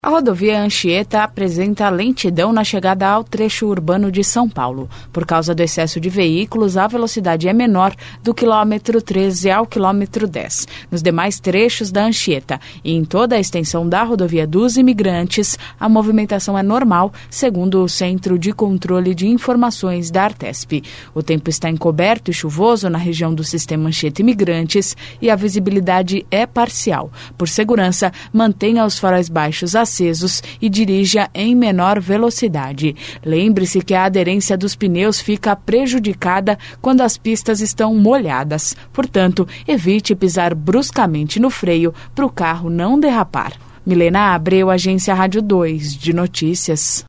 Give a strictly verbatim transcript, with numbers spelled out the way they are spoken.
A rodovia Anchieta apresenta lentidão na chegada ao trecho urbano de São Paulo. Por causa do excesso de veículos, a velocidade é menor do quilômetro treze ao quilômetro dez. Nos demais trechos da Anchieta e em toda a extensão da rodovia dos Imigrantes, a movimentação é normal, segundo o Centro de Controle de Informações da Artesp. O tempo está encoberto e chuvoso na região do sistema Anchieta Imigrantes e a visibilidade é parcial. Por segurança, mantenha os faróis baixos acesos e dirija em menor velocidade. Lembre-se que a aderência dos pneus fica prejudicada quando as pistas estão molhadas. Portanto, evite pisar bruscamente no freio para o carro não derrapar. Milena Abreu, Agência Rádio dois de Notícias.